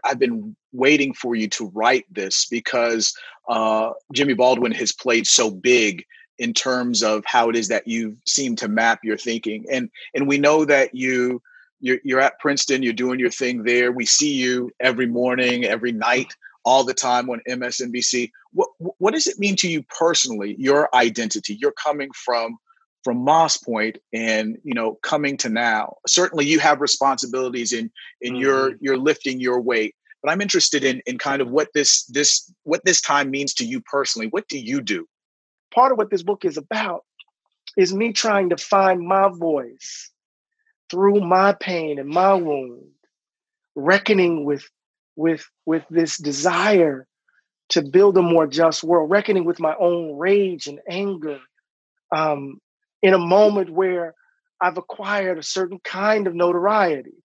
I've been waiting for you to write this because Jimmy Baldwin has played so big in terms of how it is that you seem to map your thinking. And we know that you're at Princeton, you're doing your thing there. We see you every morning, every night, all the time on MSNBC. What does it mean to you personally, your identity? You're coming from Moss Point and, coming to now. Certainly you have responsibilities in you're lifting your weight. But I'm interested in kind of what this time means to you personally. What do you do? Part of what this book is about is me trying to find my voice through my pain and my wound, reckoning with this desire to build a more just world, reckoning with my own rage and anger, in a moment where I've acquired a certain kind of notoriety,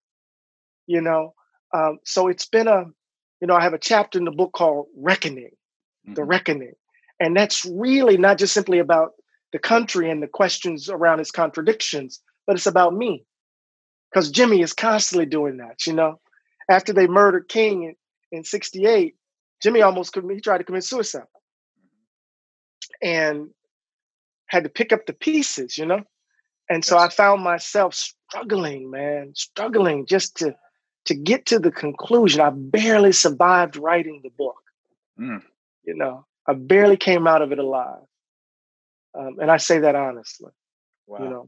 So it's been I have a chapter in the book called Reckoning, The Reckoning. And that's really not just simply about the country and the questions around its contradictions, but it's about me. Because Jimmy is constantly doing that, After they murdered King in 1968, Jimmy he tried to commit suicide and had to pick up the pieces, And so I found myself struggling just to get to the conclusion. I barely survived writing the book, I barely came out of it alive. And I say that honestly, Wow.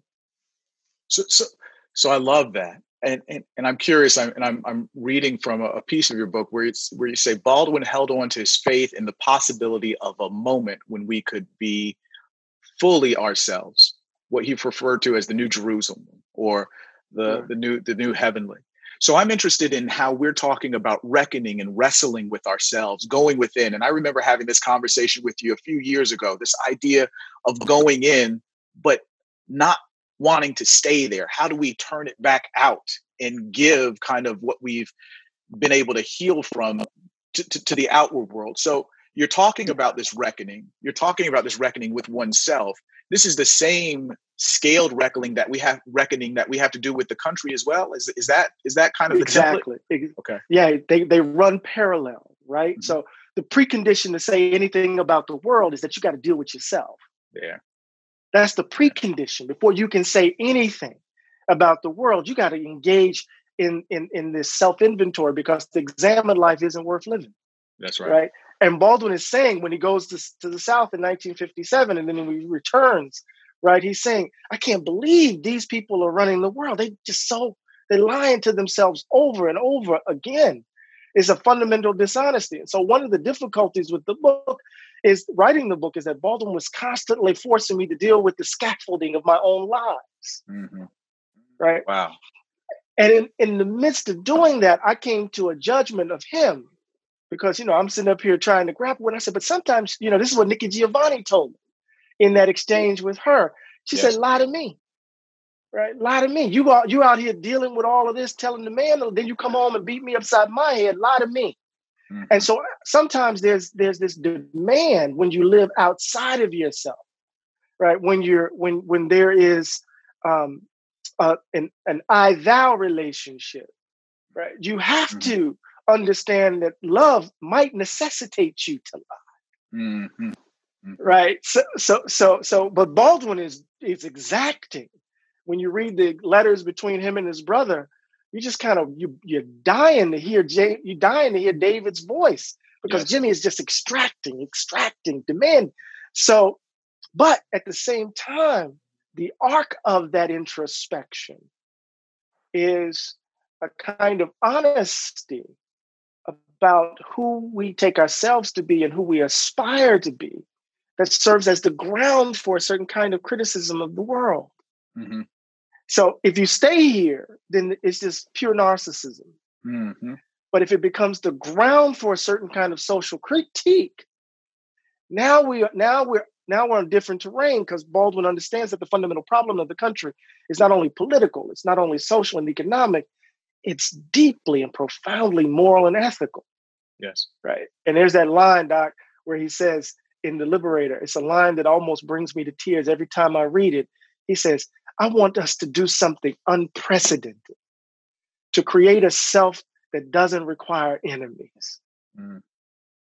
So I love that. And I'm curious, I'm reading from a piece of your book where you say Baldwin held on to his faith in the possibility of a moment when we could be fully ourselves, what he referred to as the New Jerusalem or the new heavenly. So I'm interested in how we're talking about reckoning and wrestling with ourselves, going within. And I remember having this conversation with you a few years ago, this idea of going in, but not wanting to stay there. How do we turn it back out and give kind of what we've been able to heal from to the outward world? So you're talking about this reckoning. You're talking about this reckoning with oneself. This is the same scaled reckoning that we have to do with the country as well. Is that kind of exactly the template? Okay. Yeah, they run parallel, right? Mm-hmm. So the precondition to say anything about the world is that you got to deal with yourself. Yeah. That's the precondition. Before you can say anything about the world, you got to engage in this self-inventory, because to examine life isn't worth living. That's right. Right. And Baldwin is saying, when he goes to the South in 1957, and then when he returns, right, he's saying, I can't believe these people are running the world. They're lying to themselves over and over again. It's a fundamental dishonesty. And so one of the difficulties with the book is writing the book is that Baldwin was constantly forcing me to deal with the scaffolding of my own lies. Mm-hmm. Right. Wow. And in the midst of doing that, I came to a judgment of him, because, I'm sitting up here trying to grapple with it. I said, but sometimes, this is what Nikki Giovanni told me in that exchange with her. She said, lie to me, right? Lie to me. You out here dealing with all of this, telling the man, then you come home and beat me upside my head. Lie to me. Mm-hmm. And so sometimes there's this demand when you live outside of yourself, right? When there is an I-thou relationship, right? You have to understand that love might necessitate you to lie. Mm-hmm. Mm-hmm. Right. But Baldwin is exacting. When you read the letters between him and his brother, you just kind of you're dying to hear David's voice, because Jimmy is just extracting, demand. So, but at the same time, the arc of that introspection is a kind of honesty about who we take ourselves to be and who we aspire to be, that serves as the ground for a certain kind of criticism of the world. Mm-hmm. So if you stay here, then it's just pure narcissism. Mm-hmm. But if it becomes the ground for a certain kind of social critique, now we're on different terrain, because Baldwin understands that the fundamental problem of the country is not only political, it's not only social and economic, it's deeply and profoundly moral and ethical. Yes. Right. And there's that line, Doc, where he says in The Liberator, it's a line that almost brings me to tears every time I read it. He says, I want us to do something unprecedented, to create a self that doesn't require enemies. Mm.